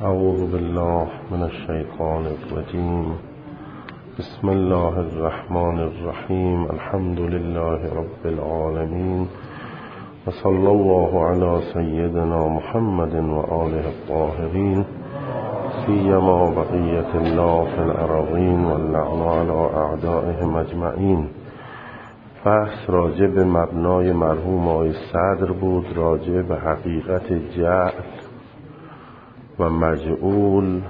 اعوذ بالله من الشیطان الرجیم. بسم الله الرحمن الرحیم. الحمد لله رب العالمین و صلی الله علی سیدنا محمد و آله الطاهرین سیما بقیة الله فی الارضین و اللعن علی اعدائهم اجمعین. بحث راجع به مبنای مرحوم آقای صدر بود، راجع به حقیقت جعل و مجعول.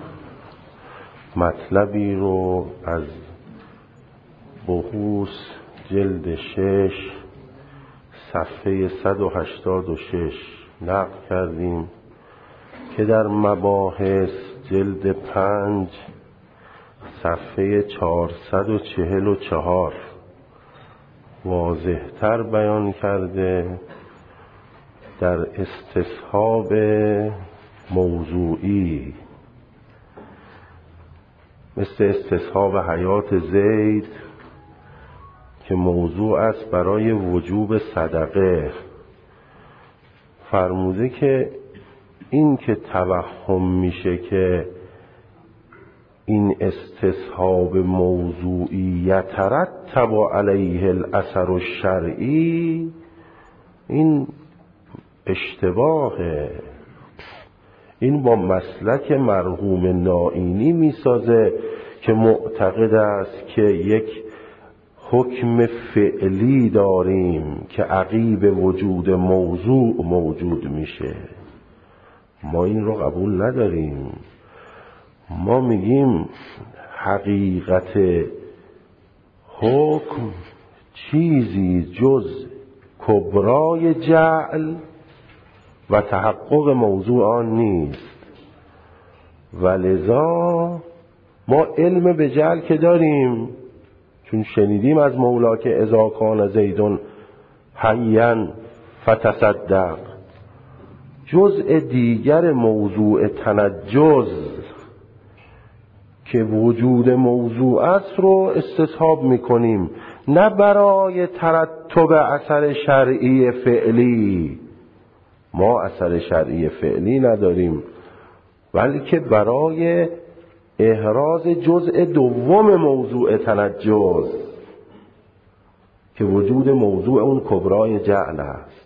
مطلبی رو از بحوث جلد 6 صفحه 186 نقل کردیم که در مباحث جلد 5 صفحه 444 واضح‌تر بیان کرده. در استصحاب موضوعی مثل استصحاب حیات زید که موضوع است برای وجوب صدقه، فرموده که این که توهم میشه که این استصحاب موضوعی یترتب علیه الاثر الشرعی، این اشتباهه. این با مسلک مرحوم نائینی میسازه که معتقد است که یک حکم فعلی داریم که عقیب وجود موضوع موجود میشه. ما این رو قبول نداریم. ما میگیم حقیقت حکم چیزی جز کبرای جعل و تحقق موضوع آن نیست، ولذا ما علم به جعل که داریم، چون شنیدیم از مولا که اذا کان زیدون حیا فتصدق. جزء دیگر موضوع تنجز که وجود موضوع است رو استصحاب میکنیم، نه برای ترتب اثر شرعی فعلی. ما اثر شرعی فعلی نداریم، بلکه برای احراز جزء دوم موضوع تنجز که وجود موضوع اون کبرای جعل است.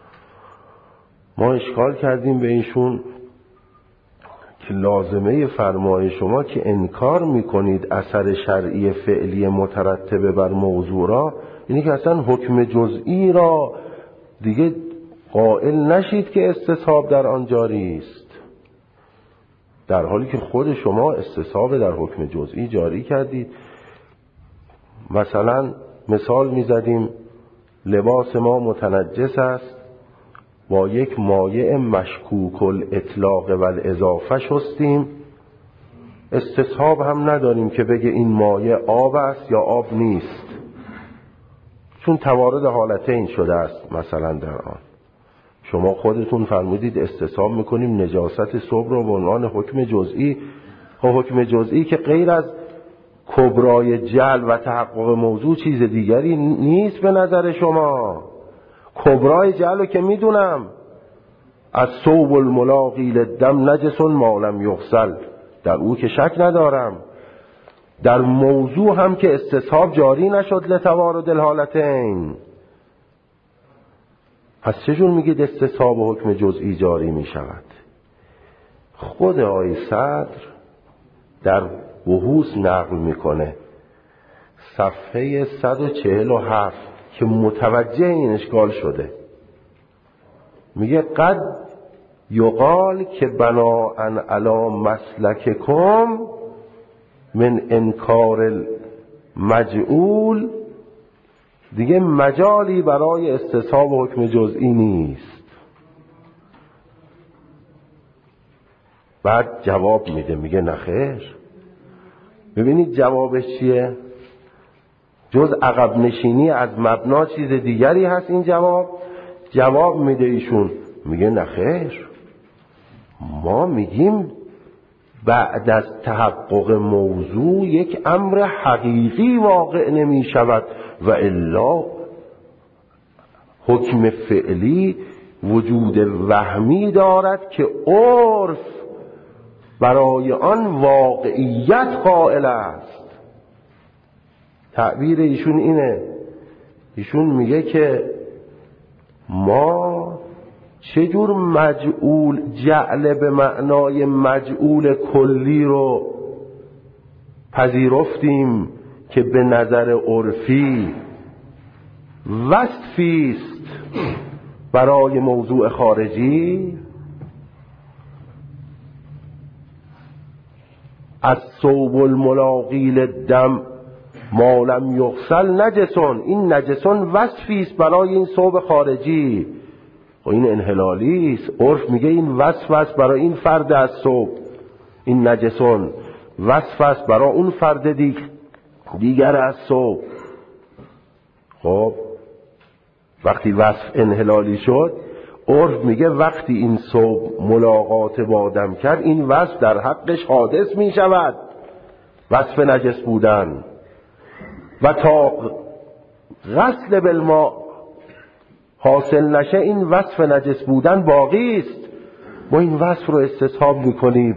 ما اشکال کردیم به ایشون که لازمه فرمای شما که انکار میکنید اثر شرعی فعلی مترتب بر موضوع را، اینی که اصلا حکم جزئی را دیگه قائل نشید که استصحاب در آن جاری است، در حالی که خود شما استصحاب در حکم جزئی جاری کردید. مثلا مثال میزدیم لباس ما متنجس است، با یک مایع مشکوک الاطلاق و الاضافه شستیم، استصحاب هم نداریم که بگه این مایع آب است یا آب نیست، چون توارد حالتین شده است. مثلا در آن شما خودتون فرمودید استصحاب میکنیم نجاست ثوب رو به عنوان حکم جزئی. حکم جزئی که غیر از کبرای جعل و تحقق موضوع چیز دیگری نیست به نظر شما. کبرای جعل رو که میدونم، از ثوب الملاقی للدم نجس ما لم یغسل، در او که شک ندارم. در موضوع هم که استصحاب جاری نشد لتوارد الحالتین، پس چجور میگید استصحاب و حکم جزئی جاری میشود؟ خود آقای صدر در بحوث نقل میکنه صفحه 147 که متوجه این اشکال شده. میگه قد یقال که بناء علی مسلککم من انکار المجعول، دیگه مجالی برای استصحاب و حکم جزئی نیست. بعد جواب میده، میگه نخیر. ببینید جوابش چیه؟ جز عقب نشینی از مبنا چیز دیگری هست این جواب میده ایشون، میگه نخیر. ما میگیم بعد از تحقق موضوع یک امر حقیقی واقع نمی شود و الا حکم فعلی وجود وهمی دارد که عرف برای آن واقعیت قائل است. تعبیر ایشون اینه، ایشون میگه که ما چجور مجعول، جعل به معنای مجعول کلی رو پذیرفتیم که به نظر عرفی وصفی است برای موضوع خارجی. از ثوب الملاقی للدم ما لم یغسل نجسون، این نجسون وصفی است برای این ثوب خارجی. و این انحلالی است. عرف میگه این وصف است برای این فرد از ثوب، این نجسون وصف است برای اون فرد دیگر از ثوب. خب وقتی وصف انحلالی شد، عرف میگه وقتی این ثوب ملاقات با آدم کرد، این وصف در حقش حادث میشود، وصف نجس بودن. و تا غسل بالماء حاصل نشه، این وصف نجس بودن باقی است. ما این وصف رو استصحاب میکنیم،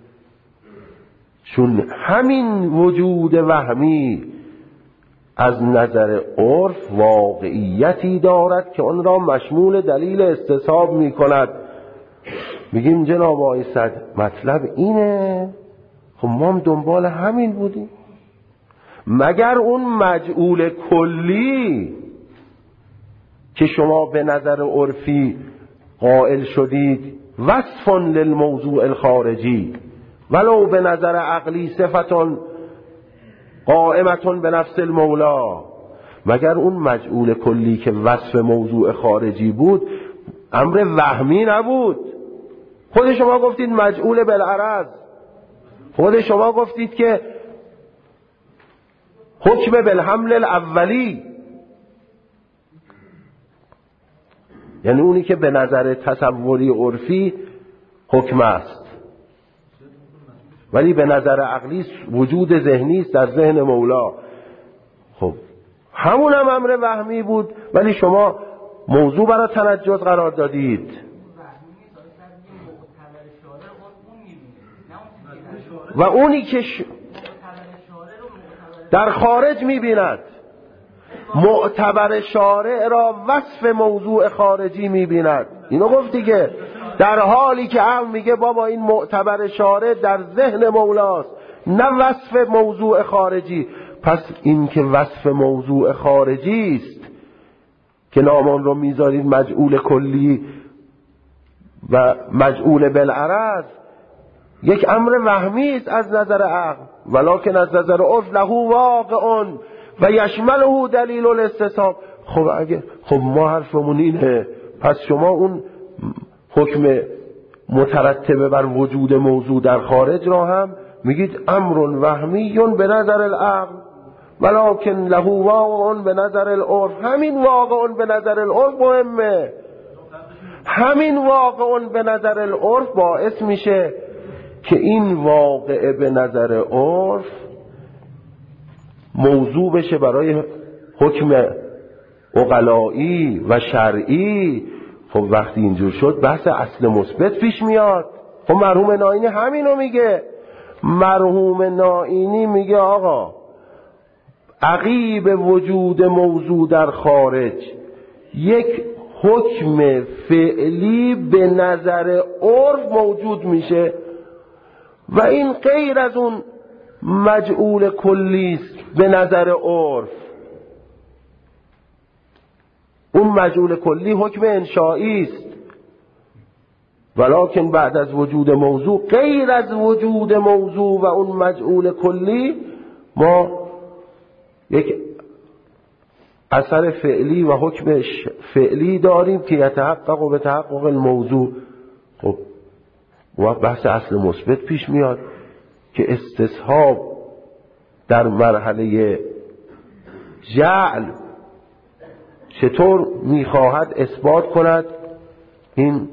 چون همین وجود وهمی از نظر عرف واقعیتی دارد که آن را مشمول دلیل استصحاب میکند. میگیم جناب آقای صدر مطلب اینه، خب ما هم دنبال همین بودیم. مگر اون مجعول کلی که شما به نظر عرفی قائل شدید وصف للموضوع الخارجی ولو به نظر عقلی صفتون قائمتون به نفس المولا، مگر اون مجعول کلی که وصف موضوع خارجی بود امر وهمی نبود؟ خود شما گفتید مجعول بالعرض، خود شما گفتید که حکم بالحمل الاولی، یعنی اونی که به نظر تصوری عرفی حکم است ولی به نظر عقلی وجود ذهنی است در ذهن مولا. خب همون هم امر وهمی بود ولی شما موضوع برای تنجس قرار دادید. و اونی که در خارج میبیند معتبر شارع را وصف موضوع خارجی میبیند. اینو گفت دیگه، در حالی که عقل میگه بابا این معتبر شارع در ذهن مولاست نه وصف موضوع خارجی. پس این که وصف موضوع خارجی است که نامان رو میذارید مجعول کلی و مجعول بالعرض، یک امر وهمی است از نظر عقل، ولکن از نظر عرف له واقع و یشمله دلیل الاستصحاب. خب ما حرفمون اینه، پس شما اون حکم مترتبه بر وجود موضوع در خارج را هم میگید امر وهمی به نظر العقل ولکن له واقع به نظر العرف. همین واقع به نظر العرف مهمه، همین واقع به نظر العرف باعث میشه که این واقع به نظر عرف موضوع بشه برای حکم عقلایی و شرعی. خب وقتی اینجور شد بحث اصل مثبت پیش میاد. خب مرحوم نائینی همینو میگه. مرحوم نائینی میگه آقا عقیب وجود موضوع در خارج یک حکم فعلی به نظر عرف موجود میشه و این غیر از اون مجعول کلی است به نظر عرف. اون مجعول کلی حکم انشایی است، ولکن بعد از وجود موضوع غیر از وجود موضوع و اون مجعول کلی ما یک اثر فعلی و حکم فعلی داریم که یتحقق و به تحقق الموضوع. خب و بحث اصل مثبت پیش میاد که استصحاب در مرحله جعل چطور میخواهد اثبات کند این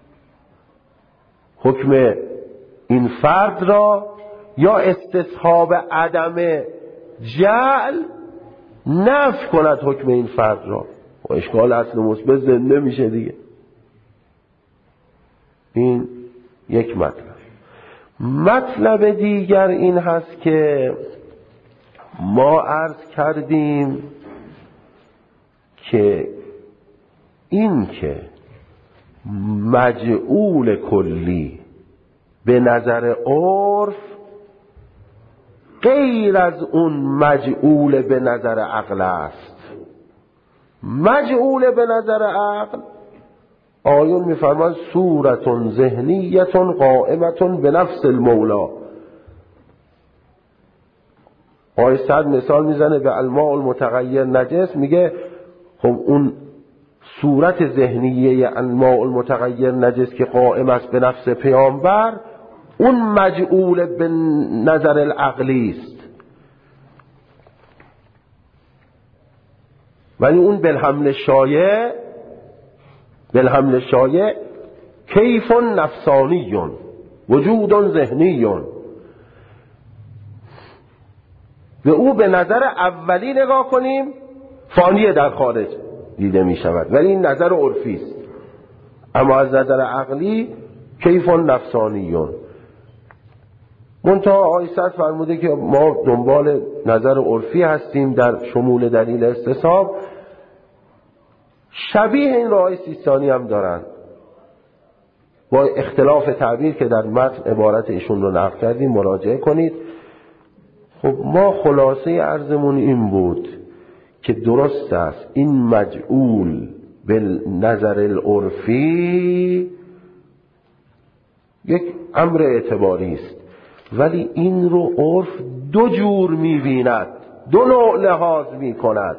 حکم این فرد را، یا استصحاب عدم جعل نفی کند حکم این فرد را. و اشکال اصل مثبت زنده میشه دیگه. این یک مطلب. مطلب دیگر این هست که ما عرض کردیم که این که مجعول کلی به نظر عرف غیر از اون مجعول به نظر عقل است. مجعول به نظر عقل آیون میفرماند صورت ذهنیت قائمت به نفس المولا. آیه 100 مثال میزنه به الماء المتغیر نجس، میگه خب اون صورت ذهنیه الماء المتغیر نجس که قائم است به نفس پیامبر، اون مجعول به نظر العقلی است، ولی اون بالحمل شایع کیف نفسانی وجود ذهنی، به او به نظر اولی نگاه کنیم فانی در خارج دیده می شود، ولی این نظر عرفی است. اما از نظر عقلی کیف نفسانی. منتها آیه 100 فرموده که ما دنبال نظر عرفی هستیم در شمول دلیل استصحاب. شبیه این رو آیه سیستانی هم دارن با اختلاف تعبیر که در متن عبارت ایشون رو نقل کردیم، مراجعه کنید. خب ما خلاصه عرضمون این بود که درست است این مجعول به نظر العرفی یک امر اعتباری است، ولی این رو عرف دو جور می‌بیند، دو نوع لحاظ می‌کند.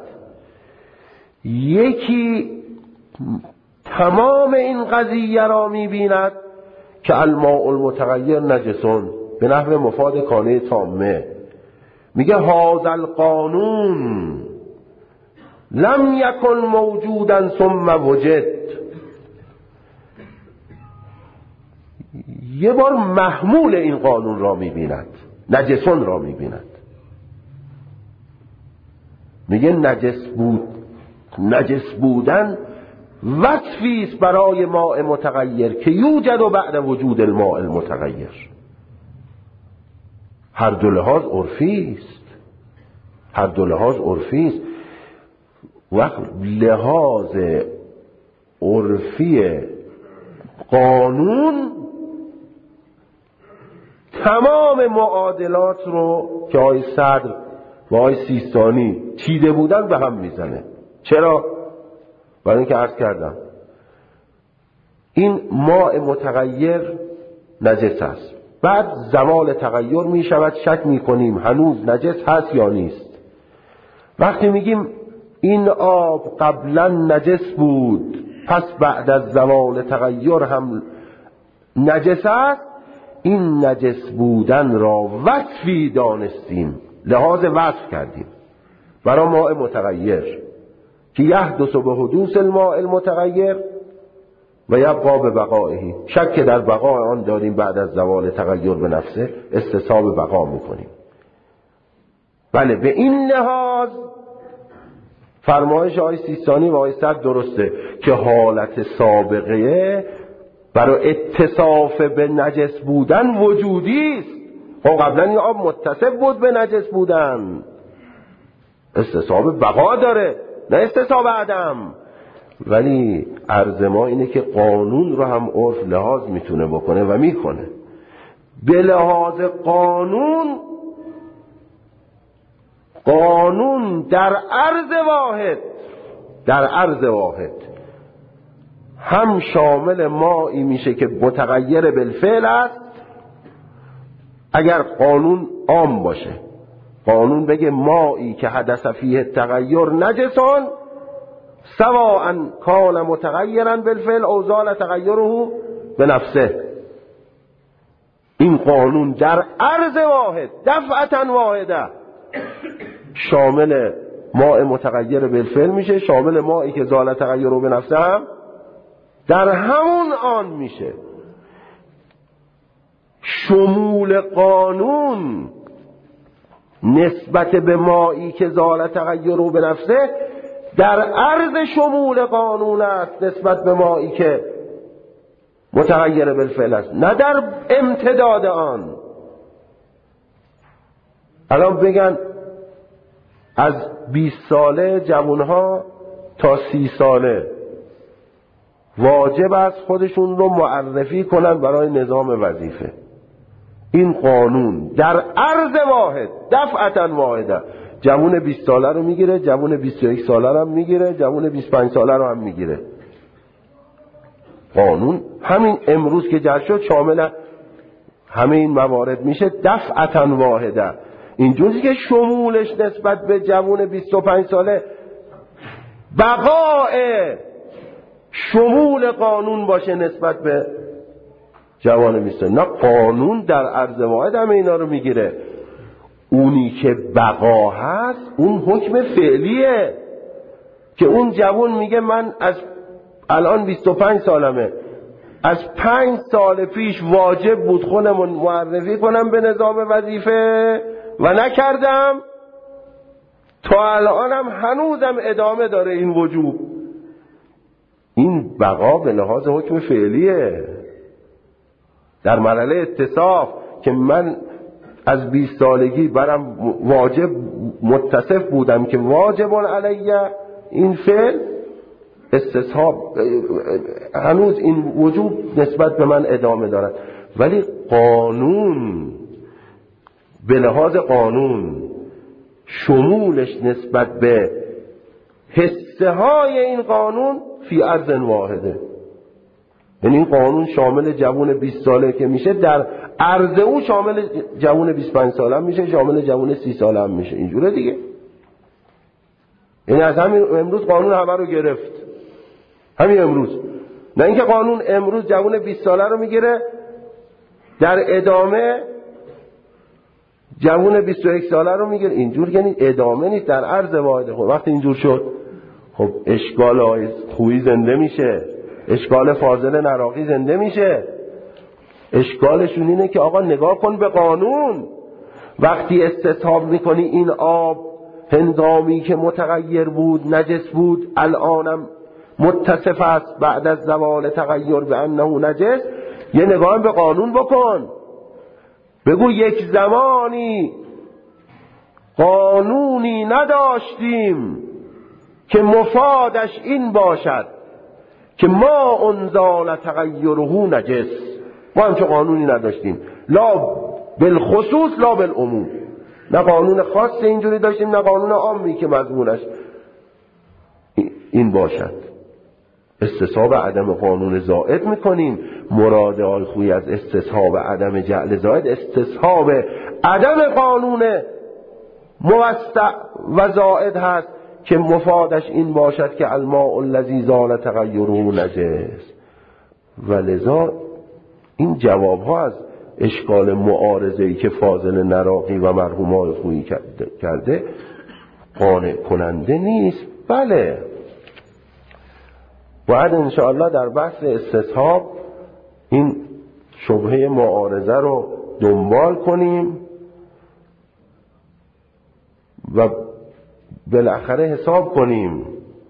یکی تمام این قضیه را می‌بیند که الماء المتغیر نجسون به نحو مفاد کانه تامه، میگه هذا القانون لم یکن موجودا ثم وجد. یه بار محمول این قانون را می‌بیند، نجسون را می‌بیند. میگه نجس بودن وصفی است برای ماء متغیر که یوجد و بعد وجود الماء المتغیر. هر دو لحاظ عرفی است. وقت لحاظ عرفی قانون تمام معادلات رو که آیه صدر و آیه سیستانی چیده بودن به هم میزنه. چرا؟ برای اینکه عرض کردم این ماء متغیر نجس است، بعد زوال تغییر می شود، شک می کنیم هنوز نجس هست یا نیست. وقتی میگیم این آب قبلا نجس بود پس بعد از زوال تغییر هم نجس است، این نجس بودن را وصفی دانستیم، لحاظ وصف کردیم برای ماء متغیر که یحدث به حدوث الماء المتغیر و یبقا به بقائه. شک در بقای آن داریم، بعد از زوال تغییر به نفسه استصحاب بقا میکنیم. بله، به این لحاظ فرمایش آیه سیستانی و آیه 100 درسته که حالت سابقه برای اتصاف به نجس بودن وجودی است. خب قبلا این آب متصف بود به نجس بودن، استصحاب بقا داره نه استصحاب عدم. ولی عرض ما اینه که قانون رو هم عرف لحاظ میتونه بکنه و میکنه. به لحاظ قانون در عرض واحد هم شامل مایی میشه که متغیر بالفعل است. اگر قانون عام باشه، قانون بگه مایی که حدث فیه تغییر نجسان سواء کان متغیرا بالفعل او زال تغیره به نفسه، این قانون در عرض واحد دفعتا واحده شامل ماء متغیر بالفعل میشه، شامل مایی که زال تغیره به نفسه هم در همون آن میشه. شمول قانون نسبت به مایی که زال تغیره به نفسه در عرض شمول قانون است نسبت به مایی که متغیر بالفعل است، نه در امتداد آن. الان بگن از 20 ساله جوانها تا 30 ساله واجب است خودشون رو معرفی کنن برای نظام وظیفه. این قانون در عرض واحد دفعتا واحده جوان 20 ساله رو میگیره، جوان 21 ساله رو هم میگیره، جوان 25 ساله رو هم میگیره. قانون همین امروز که جلسه شد شامل همه این موارد میشه دفعتا واحده. اینجوری که شمولش نسبت به جوان 25 ساله بقاء شمول قانون باشه نسبت به جوان 20 ساله. نه، قانون در عرض واحد همه اینا رو میگیره. اونی که بقا هست اون حکم فعلیه که اون جوان میگه من از الان 25 سالمه، از 5 سال پیش واجب بود خودم معرفی کنم به نظام وظیفه و نکردم، تا الانم هنوزم ادامه داره این وجوب. این بقا به لحاظ حکم فعلیه. در مرحله اتصاف که من از 20 سالگی برم واجب متصف بودم که واجب علیه این فعل، استصحاب هنوز این وجوب نسبت به من ادامه دارد. ولی قانون به لحاظ قانون شمولش نسبت به حصه های این قانون فی عرض واحده. یعنی این قانون شامل جوان 20 ساله که میشه، در عرض او شامل جوان 25 ساله هم میشه، شامل جوان 30 ساله هم میشه. اینجوره دیگه. یعنی از همین امروز قانون همه رو گرفت، همین امروز. نه اینکه قانون امروز جوان 20 ساله رو میگیره، در ادامه جوان 21 ساله رو میگیره. اینجور یعنی ادامه نیست، در عرض واحده. خب وقتی اینجور شد خب اشکال خویی زنده میشه، اشکال فاضل نراقی زنده میشه. اشکالشون اینه که آقا نگاه کن به قانون. وقتی استصحاب میکنی این آب هنگامی که متغیر بود نجس بود، الانم متصف است بعد از زوال تغییر به انه نجس، یه نگاه به قانون بکن. بگو یک زمانی قانونی نداشتیم که مفادش این باشد که ما انزال تغییره نجس. ما همچه قانونی نداشتیم، لا بالخصوص لا بالعموم. نه قانون خاص اینجوری داشتیم، نه قانون عامی که مضمونش این باشد. استصحاب عدم قانون زائد میکنیم. مراد آقای خویی از استصحاب عدم جعل زائد استصحاب عدم قانون موسع و زائد هست که مفادش این باشد که الماء الذی زال تغیره نجس. ولذا این جواب ها از اشکال معارضه‌ای که فاضل نراقی و مرحوم آقای خویی کرده قانع کننده نیست. بله، باید انشاءالله در بحث استصحاب این شبهه معارضه رو دنبال کنیم و بالاخره حساب کنیم.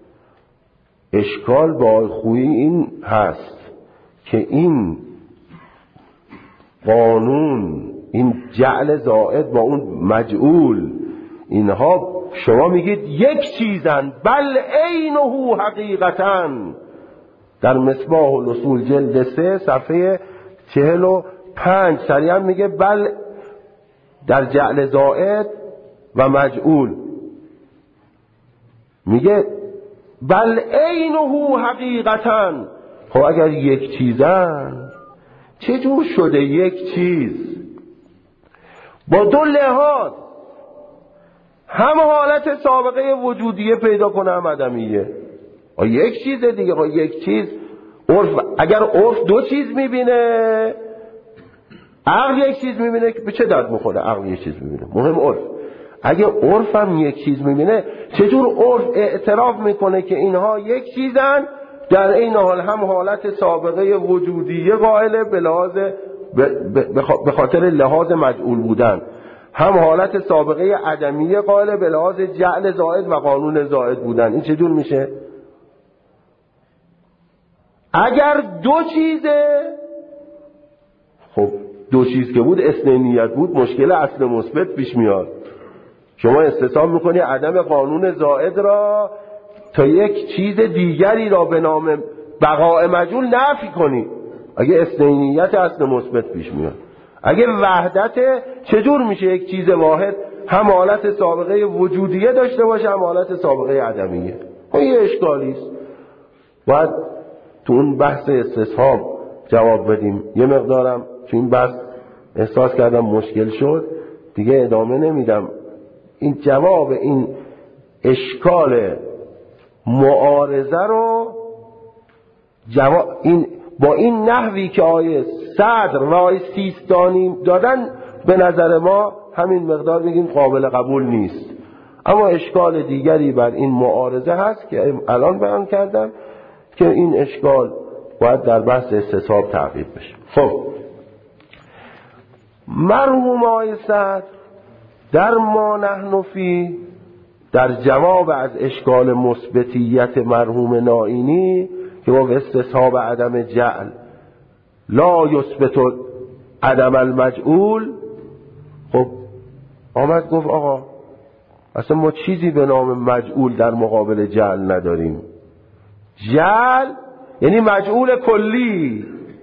اشکال با آقای خویی این هست که این قانون، این جعل زائد با اون مجعول، اینها شما میگید یک چیزن، بل عینه حقیقتاً. در مصباح الاصول جلد 3 صفحه 45 سریعا میگه بل در جعل زائد و مجعول میگه بل عینه حقیقتاً. خب اگر یک چیزن چجور شده یک چیز با دو لحاظ هم حالت سابقه وجودیه پیدا کنه هم عدمیه؟ یک چیز دیگه. یک چیز عرف، اگر عرف دو چیز میبینه، عقل یک چیز میبینه، به چه درد میخوره عقل یک چیز میبینه؟ مهم عرف. اگه عرف هم یک چیز میبینه، چجور عرف اعتراف میکنه که اینها یک چیزن، در این حال هم حالت سابقه وجودیه قائله به خاطر لحاظ مجعول بودن، هم حالت سابقه عدمیه قائله به لحاظ جعل زائد و قانون زائد بودن. این چجور میشه؟ اگر دو چیزه، خب دو چیز که بود اثنینیت بود، مشکل اصل مثبت پیش میاد. شما استصحاب میکنی عدم قانون زائد را تا یک چیز دیگری را به نام بقاء مجهول نفی کنی. اگه اثنینیت اصل مثبت پیش میاد، اگه وحدت، چجور میشه یک چیز واحد هم حالت سابقه وجودیه داشته باشه هم حالت سابقه عدمیه؟ خب یه اشکالی است. باید تو اون بحث استصحاب جواب بدیم. یه مقدارم تو این بحث احساس کردم مشکل شد، دیگه ادامه نمیدم. این جواب این اشکال معارضه رو با این نحوی که آیه صدر و آیه سیستانی دادن، به نظر ما همین مقدار میگیم قابل قبول نیست. اما اشکال دیگری بر این معارضه هست که الان بیان کردم که این اشکال باید در بحث استصحاب تعقیب بشه. خب مرحوم آیه صدر در ما نحن فی، در جواب از اشکال مثبتیت مرحوم نائینی که با استصحاب عدم جعل لا یثبت عدم المجعول، خب آمد گفت آقا اصلا ما چیزی به نام مجعول در مقابل جعل نداریم. جعل یعنی مجعول کلی.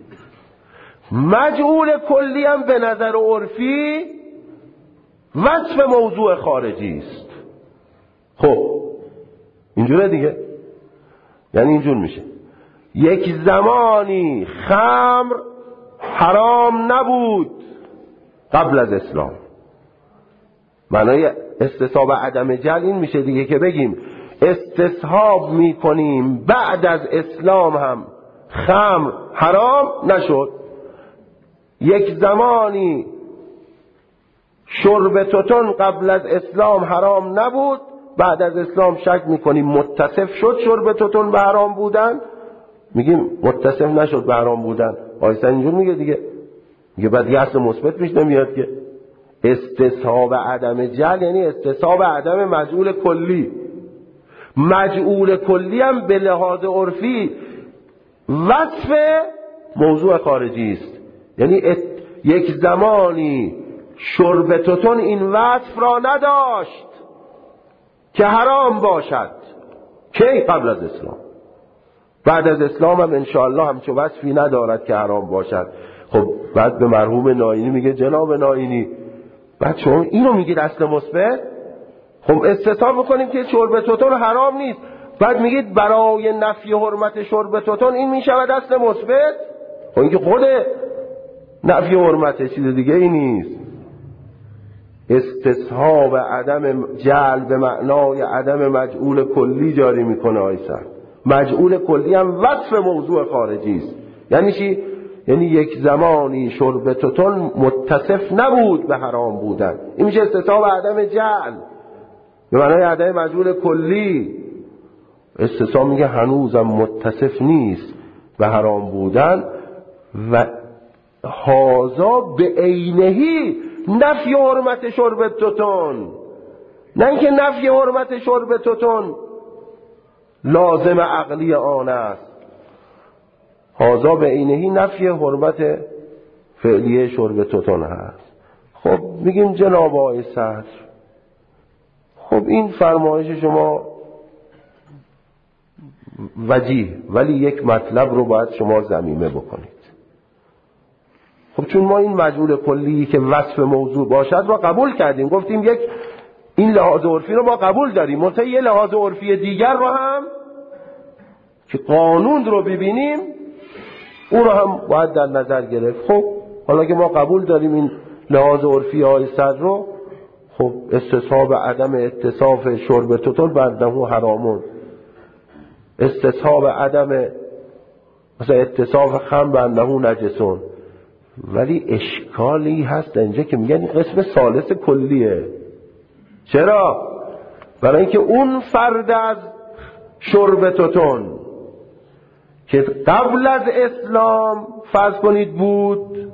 مجعول کلی هم به نظر عرفی وصف موضوع خارجی است. خب اینجوره دیگه، یعنی اینجور میشه یک زمانی خمر حرام نبود قبل از اسلام. معنای استصحاب عدم جعل این میشه دیگه که بگیم استصحاب میکنیم بعد از اسلام هم خمر حرام نشد. یک زمانی شرب توتون قبل از اسلام حرام نبود، بعد از اسلام شک میکنیم متصف شد شرب توتون به حرام بودن، میگیم متصف نشد به حرام بودن. آیسا اینجور میگه دیگه، میگه بعد یه اصل مثبت پیش نمیاد که استصحاب عدم جعل یعنی استصحاب عدم مجعول کلی. مجعول کلی هم به لحاظ عرفی وصف موضوع خارجی است. یعنی یک زمانی شرب توتون این وصف را نداشت که حرام باشد. کی؟ قبل از اسلام. بعد از اسلام هم انشاءالله همچو وصفی ندارد که حرام باشد. خب بعد به مرحوم نائینی میگه جناب نائینی بعد شما اینو میگید اصل مثبت؟ خب استصحاب میکنیم که شرب توتون حرام نیست، بعد میگید برای نفی حرمت شرب توتون این میشود اصل مثبت؟ خب این که خود نفی حرمت چیز دیگه ای نیست. استصحاب عدم جعل به معنای عدم مجعول کلی جاری میکنه آیسا. مجعول کلی هم وصف موضوع خارجی است. یعنی چی؟ یعنی یک زمانی شرب توتون متصف نبود به حرام بودن، این میشه استصحاب عدم جعل به معنای عدم مجعول کلی. استصحاب میگه هنوزم متصف نیست به حرام بودن و هازا به عینهی نفی حرمت شرب توتون، نه اینکه نفی حرمت شرب توتون لازم عقلی آن است. هازا به عینهی نفی حرمت فعلیه شرب توتون هست. خب میگیم جناب آقای صدر، خب این فرمایش شما وجیه، ولی یک مطلب رو باید شما ضمیمه بکنید. خب چون ما این مجعول کلی که وصف موضوع باشد رو قبول کردیم، گفتیم یک این لحاظ عرفی رو ما قبول داریم، منتها یه لحاظ عرفی دیگر رو هم که قانون رو ببینیم اون رو هم باید در نظر گرفت. خب حالا که ما قبول داریم این لحاظ عرفی های صدر رو، خب استصحاب عدم اتصاف شرب توتون بردهو حرامون، استصحاب عدم مثلا اتصاف خم بردهو نجسون. ولی اشکالی هست اینجا که میگن این قسم ثالث کلیه. چرا؟ برای اینکه اون فرد از شرب توتون که قبل از اسلام فرض کنید بود،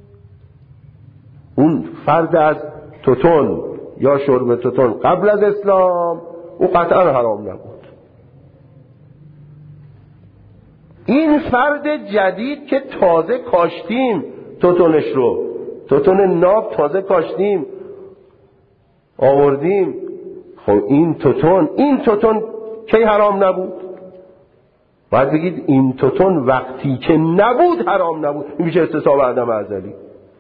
اون فرد از توتون یا شرب توتون قبل از اسلام او قطعا حرام نبود. این فرد جدید که تازه کاشتیم توتونش رو، توتون ناب تازه کاشتیم آوردیم، خب این توتون کی حرام نبود؟ باید بگید این توتون وقتی که نبود حرام نبود. این میشه استصحاب عدم ازلی.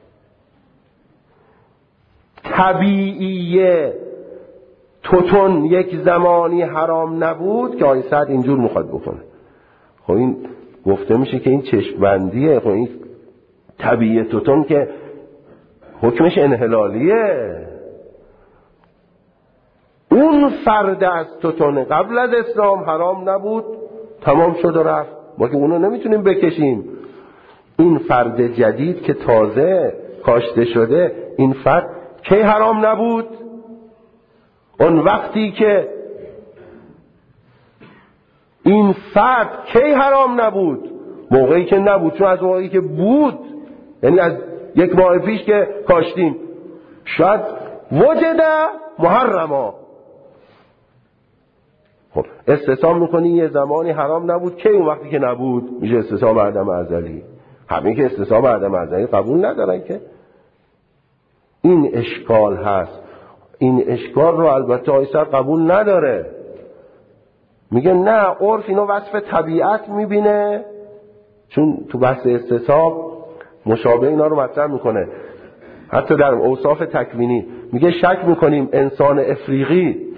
طبیعیه توتون یک زمانی حرام نبود که آیه سعد اینجور میخواد بکنه. خب این گفته میشه که این چشم بندیه. خب این طبیعیه توتون که حکمش انحلالیه. اون فرد از توتون قبل از اسلام حرام نبود، تمام شد و رفت، ما که اونو نمیتونیم بکشیم. این فرد جدید که تازه کاشته شده، این فرد کی حرام نبود؟ اون وقتی که این فرد کی حرام نبود؟ موقعی که نبود. چون از موقعی که بود، یعنی از یک ماه پیش که کاشتیم، شاید وجد محرما. خب استصحاب میکنی یه زمانی حرام نبود، کی؟ اون وقتی که نبود میشه استصحاب عدم ازلی. همین که استصحاب عدم ازلی قبول ندارن که این اشکال هست. این اشکال رو البته آیسر قبول نداره، میگه نه عرف اینو وصف طبیعت میبینه، چون تو بحث استصحاب مشابه اینا رو مطرح میکنه. حتی در اوصاف تکوینی میگه شک میکنیم انسان افریقی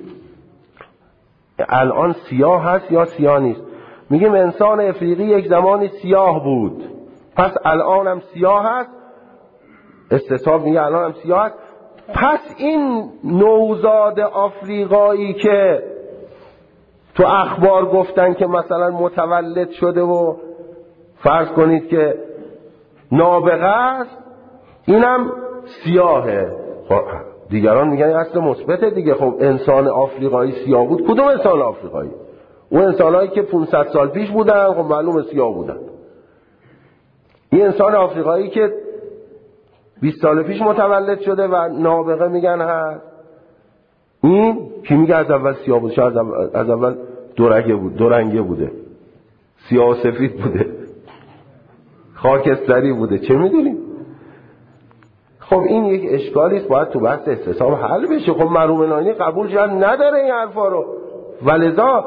الان سیاه هست یا سیاه نیست. میگیم انسان افریقی یک زمانی سیاه بود، پس الان هم سیاه هست. استصحاب میگه الان هم سیاه هست، پس این نوزاد آفریقایی که تو اخبار گفتن که مثلا متولد شده و فرض کنید که نابغه است، اینم سیاهه. خب دیگران میگن اصل مثبته دیگه. خب انسان آفریقایی سیاه بود، کدوم انسان آفریقایی؟ اون انسانایی که 500 سال پیش بودن خب معلومه سیاه بودن. این انسان آفریقایی که 20 سال پیش متولد شده و نابغه میگن هست، این کی میگه از اول سیاه بود؟ شاید از اول دو رنگه بوده، سیاه و سفید بوده، خاکستری بوده، چه میدونیم؟ خب این یک اشکالی است، باید تو بحث استصحاب حل بشه. خب مرحوم ناینی قبول جد نداره این حرفا رو، ولذا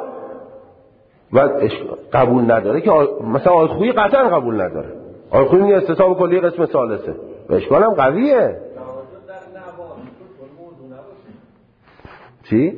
قبول نداره که مثلا آیت خویی قطعا قبول نداره. آیت خویی میگه استصحاب کلی قسم ثالثه و اشکال هم قویه. چی؟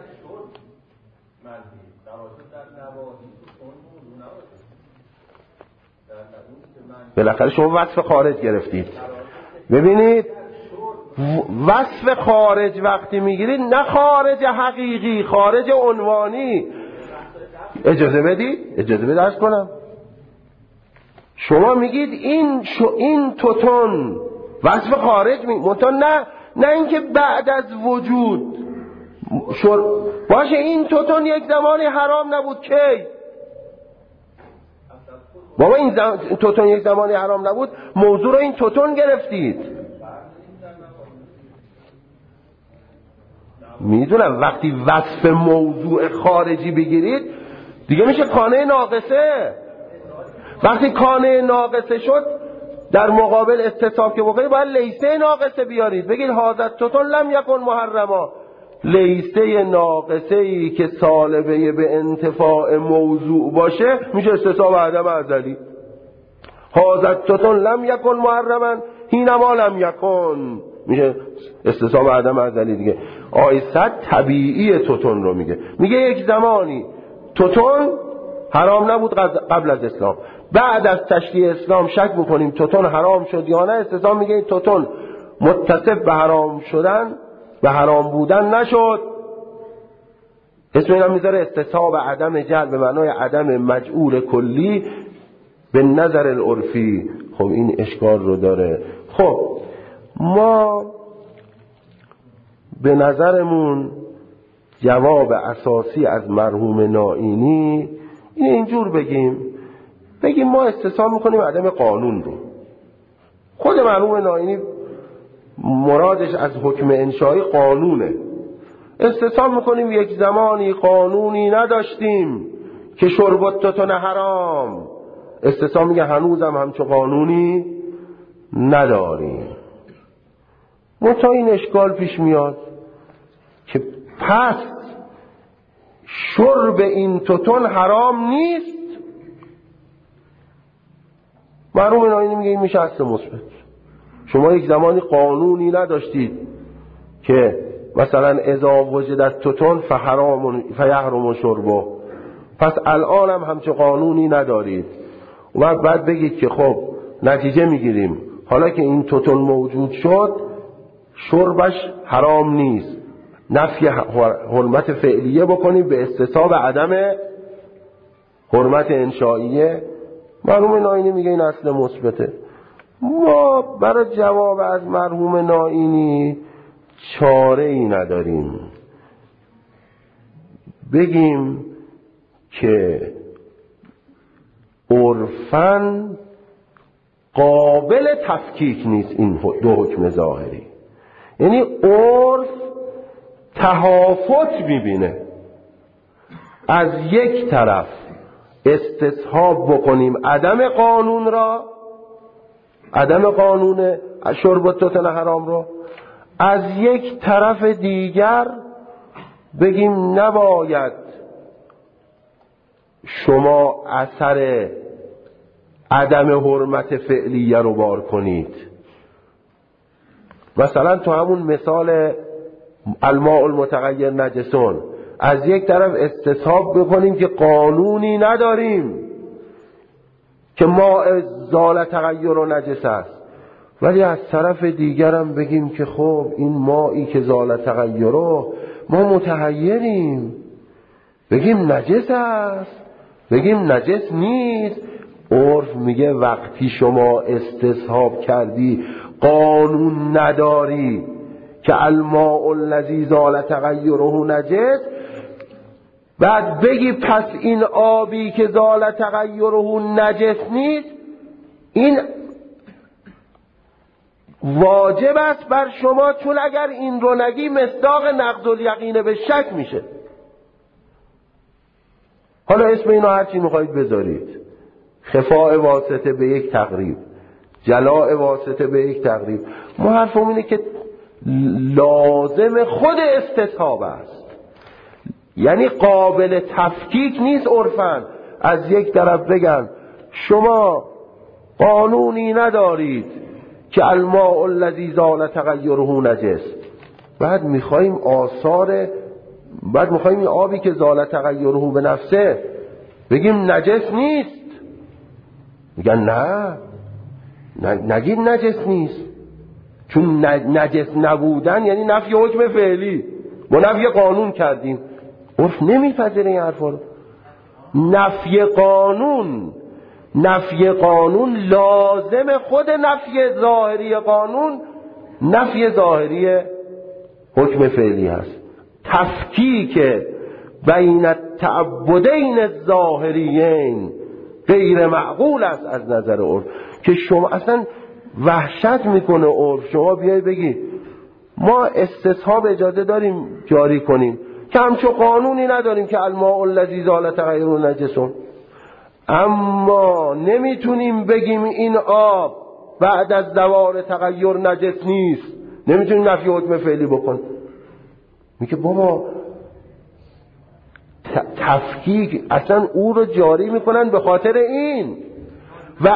بالاخره شما وصف خارج گرفتید. ببینید وصف خارج وقتی میگیرید، نه خارج حقیقی، خارج عنوانی. اجازه بدید عرض کنم. شما میگید این توتون وصف خارج نه اینکه بعد از وجود باشه این توتون یک زمانی حرام نبود. کی؟ بابا این توتون یک زمانی حرام نبود، موضوع رو این توتون گرفتید. میدونم وقتی وصف موضوع خارجی بگیرید دیگه میشه کانه ناقصه. وقتی کانه ناقصه شد در مقابل استصحاب که بکنید باید لیسه ناقصه بیارید، بگید هذا توتون لم یکن محرما. لیسه ناقصه ای که سالبه به انتفاع موضوع باشه میشه استصحاب عدم ازلی. هذا توتون لم یکن محرما حینما لم یکن، میشه استصحاب عدم ازلی دیگه. آیه 100 طبیعی توتون رو میگه یک زمانی توتون حرام نبود قبل از اسلام، بعد از تشریع اسلام شک میکنیم توتون حرام شد یا نه. استصحاب میگه توتون متصف به حرام شدن و حرام بودن نشد. اسم اینا میذاره استصحاب عدم جعل به معنای عدم مجعول کلی به نظر العرفی. خب این اشکال رو داره. خب ما به نظرمون جواب اساسی از مرحوم نائینی اینجور بگیم ما استصحاب میکنیم عدم قانون رو. خود مرحوم نائینی مرادش از حکم انشایی قانونه. استصحاب میکنیم یک زمانی قانونی نداشتیم که شرب التوتون حرام، استصحاب میگه هنوزم همچو قانونی نداریم. منتها این اشکال پیش میاد که پس شرب این توتون حرام نیست؟ مرحوم ناینی میگه این میشه اصل مثبت. شما یک زمانی قانونی نداشتید که مثلا اذا وجدت توتون فیحرم شربه، پس الان هم همچه قانونی ندارید و بعد بگید که خب نتیجه میگیریم حالا که این توتون موجود شد شربش حرام نیست، نفی حرمت فعلیه بکنیم به استصحاب عدم حرمت انشائیه. مرحوم ناینی میگه این اصل مثبته. ما برای جواب از مرحوم ناینی چاره ای نداریم بگیم که عرفاً قابل تفکیک نیست این دو حکم ظاهری. یعنی عرف تهافت میبینه، از یک طرف استصحاب بکنیم عدم قانون را، عدم قانون شرب توتون حرام را، از یک طرف دیگر بگیم نباید شما اثر عدم حرمت فعلیه رو بار کنید. مثلا تو همون مثال الماء المتغیر نجسون، از یک طرف استصحاب بکنیم که قانونی نداریم که ماء زال تغیر و نجس است، ولی از طرف دیگرم بگیم که خب این مائی که زال تغیره ما متحیریم، بگیم نجس است، بگیم نجس نیست. عرف میگه وقتی شما استصحاب کردی قانون نداری که الماء الذی زال تغیره نجس، بعد بگی پس این آبی که زال تغیره نجس نیست، این واجب است بر شما، چون اگر این رو نگی مصداق نقض الیقین به شک میشه. حالا اسم اینو هرچی میخواید بذارید، خفاء واسطه به یک تقریب، جلاء واسطه به یک تقریب، ما حرفم اینه که لازم خود استصحاب است، یعنی قابل تفکیک نیست. عرفاً از یک طرف بگن شما قانونی ندارید که الماء الذی زال تغیره نجس، بعد میخوایم این آبی که زال تغیره به نفسه بگیم نجس نیست. میگن نه نگید نجس نیست، چون نجس نبودن یعنی نفی حکم فعلی، ما نفی قانون کردیم. عرف نمیپذیره این حرفا رو. نفی قانون لازم خود نفی ظاهری قانون، نفی ظاهری حکم فعلی هست. تفکیک بین التعبدین الظاهریین غیر معقول است از نظر عرف، که شما اصلا وحشت میکنه عرف شما بیای بگی ما استصحاب اجازه داریم جاری کنیم که همچون قانونی نداریم که الماء الذی زال تغیره نجس، اما نمیتونیم بگیم این آب بعد از زوال تغییر نجس نیست، نمیتونیم نفی حکم فعلی بکن. میگه بابا تفکیک اصلا او رو جاری میکنن به خاطر این، و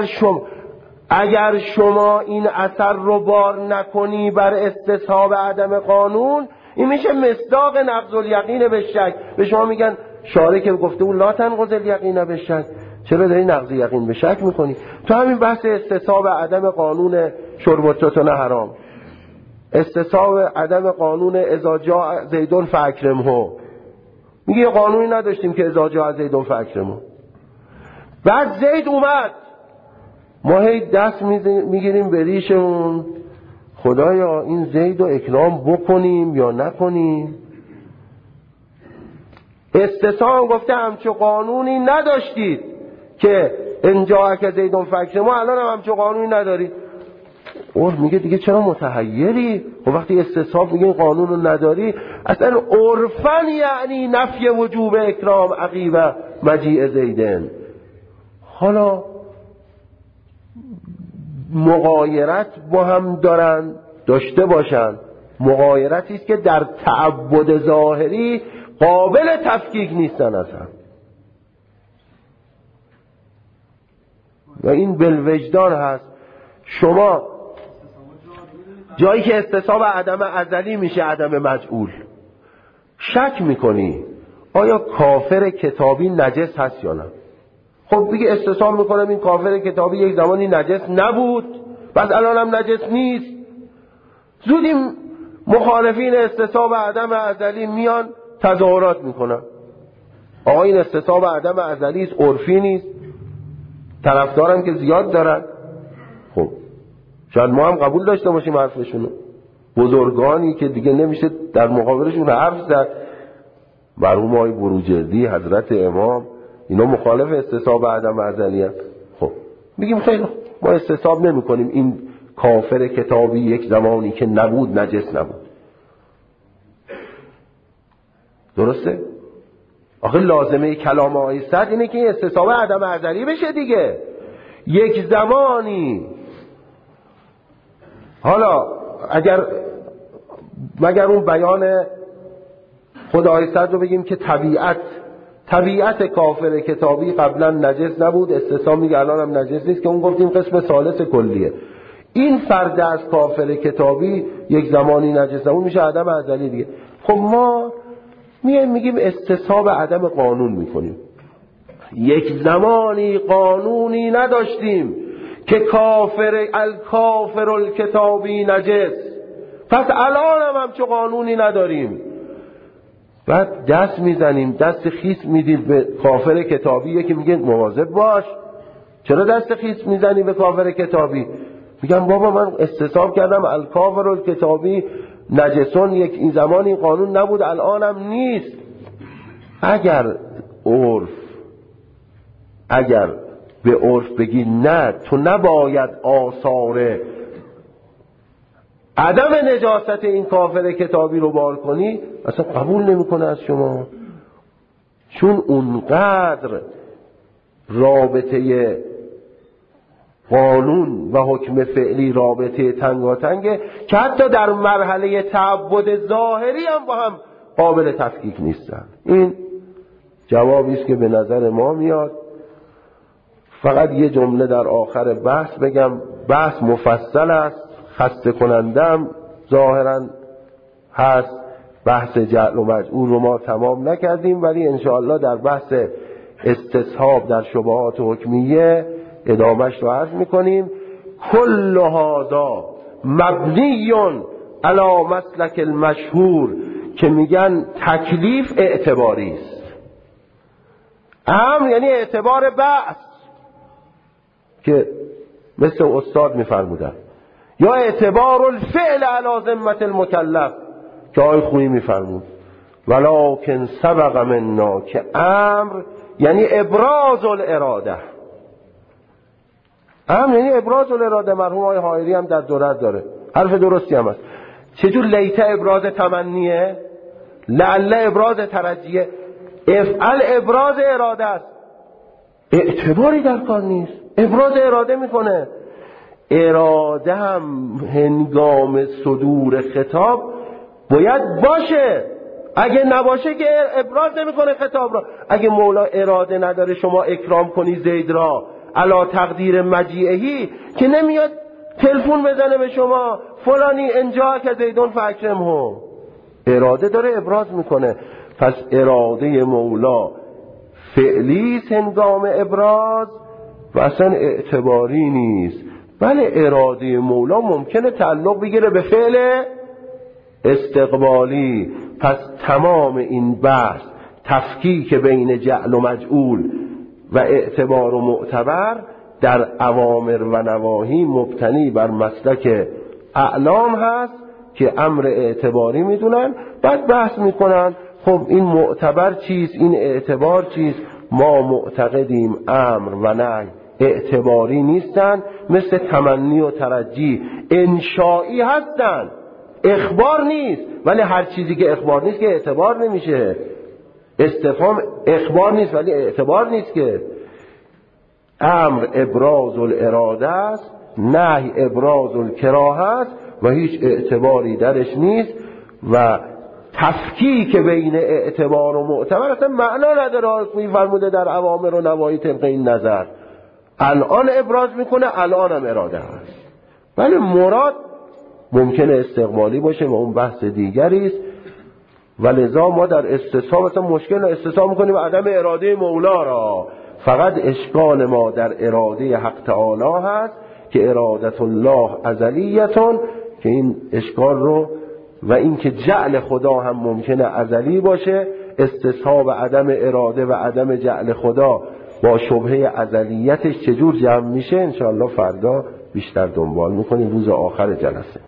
اگر شما این اثر رو بار نکنی بر استصحاب عدم قانون، این میشه مصداق نقض الیقین به شک. به شما میگن شارع که گفته او لا تنقض الیقین به شک، چرا داری نقض یقین به شک میکنی؟ تو همین بحث استصحاب عدم قانون شرب توتون حرام، استصحاب عدم قانون اذا جاء زیدون فاکرمه، میگه قانونی نداشتیم که اذا جاء زیدون فاکرمه، بعد زید اومد، ما هی دست میگیریم به ریشمون خدایا این زید رو اکرام بکنیم یا نکنیم. استصحاب گفته همچو قانونی نداشتید که انجا که زیدون فکر، ما الان هم همچو قانونی ندارید. عرف میگه دیگه چرا متحیری؟ و وقتی استصحاب میگه قانون رو نداری، اصلا عرفاً یعنی نفی وجوب اکرام عقیب مجیع زیدن. حالا مغایرت با هم داشته باشن، مغایرتی است که در تعبد ظاهری قابل تفکیک نیستن اصلا، و این بالوجدان هست. شما جایی که استصحاب عدم ازلی میشه عدم مجعول، شک میکنی آیا کافر کتابی نجس هست یا نه؟ خب دیگه استصحاب میکنم این کافر کتابی یک زمانی نجس نبود، بعد الان هم نجس نیست. زودیم مخالفین استصحاب عدم ازلی میان تظاهرات میکنن، آقا این استصحاب عدم ازلی است، عرفی نیست، طرفدارم که زیاد دارن. خب شاید ما هم قبول داشته باشیم حرفشونو، بزرگانی که دیگه نمیشه در مقابلشون حرف زد، مرحوم آقای بروجردی، حضرت امام، اینا مخالف استصحاب عدم ازلی هست. خب میگیم خیلی ما استصحاب نمی کنیم این کافر کتابی یک زمانی که نبود نجس نبود. درسته؟ آخه لازمه کلام آقای سعد اینه که این استصحاب عدم ازلی بشه دیگه. یک زمانی حالا مگر اون بیان خود آقای سعد رو بگیم که طبیعت کافر کتابی قبلا نجس نبود، استصحاب میگه الان هم نجس نیست، که اون گفتیم قسم ثالث کلیه. این فرد از کافر کتابی یک زمانی نجس نبود میشه عدم ازلی دیگه. خب ما میگیم استصحاب عدم قانون میکنیم. یک زمانی قانونی نداشتیم که الکافر الکتابی نجس، پس الان هم چه قانونی نداریم. بعد دست میزنیم، دست خیس میدیم به کافر کتابی، یکی میگه مواظب باش، چرا دست خیس میزنی به کافر کتابی؟ میگم بابا من استصحاب کردم الکافر الکتابی نجسون، این زمان این قانون نبود الان هم نیست. اگر به عرف بگی نه تو نباید آثار عدم نجاست این کافر کتابی رو بار کنی، اصلا قبول نمیکنه از شما، چون اونقدر رابطه قانون و حکم فعلی رابطه تنگاتنگه که حتی در مرحله تعبد ظاهری هم با هم قابل تفکیک نیستن. این جوابی است که به نظر ما میاد. فقط یه جمله در آخر بحث بگم، بحث مفصل است، خسته کنندم ظاهرا هست، بحث جعل و مجعول رو ما تمام نکردیم، ولی انشاءالله در بحث استصحاب در شبهات حکمیه ادامهش رو عرض میکنیم. کل هذا مبنی علی مسلک المشهور، که میگن تکلیف اعتباری است. یعنی اعتبار بحث که مثل استاد میفرمودن، یا اعتبار الفعل علی ذمة المکلف که آقای خویی میفرمود. ولکن سبق منا، که امر یعنی ابراز الاراده، یعنی ابراز الاراده. مرحوم آقای حائری هم در دورت داره، حرف درستی هم هست. چجور لیت ابراز تمنیه، لعل ابراز ترجیه، افعل ابراز اراده است. اعتباری در کار نیست، ابراز اراده میکنه. اراده هم هنگام صدور خطاب باید باشه، اگه نباشه که ابراز نمیکنه خطاب را. اگه مولا اراده نداره شما اکرام کنی زید را علا تقدیر مجیعهی، که نمیاد تلفن بزنه به شما فلانی انجا که زیدون فاکرمه، اراده داره ابراز میکنه. پس اراده مولا فعلی هنگام ابراز و اصلا اعتباری نیست. بله اراده مولا ممکنه تعلق بگیره به فعل استقبالی. پس تمام این بحث تفکیک بین جعل و مجعول و اعتبار و معتبر در اوامر و نواهی مبتنی بر مسلک اعلام هست که امر اعتباری میدونن، بعد بحث میکنن خب این معتبر چیست، این اعتبار چیست. ما معتقدیم امر و نهی اعتباری نیستن، مثل تمنی و ترجی انشائی هستن، اخبار نیست. ولی هر چیزی که اخبار نیست که اعتبار نمیشه. استفهام اخبار نیست ولی اعتبار نیست که. امر ابراز الاراده است، نهی ابراز الکراهه است و هیچ اعتباری درش نیست و تفکیک بین اعتبار و معتبر اصلا معنا نداره. میفرموده در اوامر و نواهی طبق این نظر الان ابراز میکنه، الان هم اراده هست. ولی مراد ممکنه استقبالی باشه و اون بحث دیگری است. ولذا ما در استصحاب مثلا مشکل استصحاب میکنیم عدم اراده مولا را. فقط اشکال ما در اراده حق تعالی هست که ارادت الله ازلیتون، که این اشکال رو و این که جعل خدا هم ممکنه ازلی باشه، استصحاب عدم اراده و عدم جعل خدا با شبهه ازلیتش چجور جمع میشه انشاءالله فردا بیشتر دنبال میکنیم روز آخر جلسه.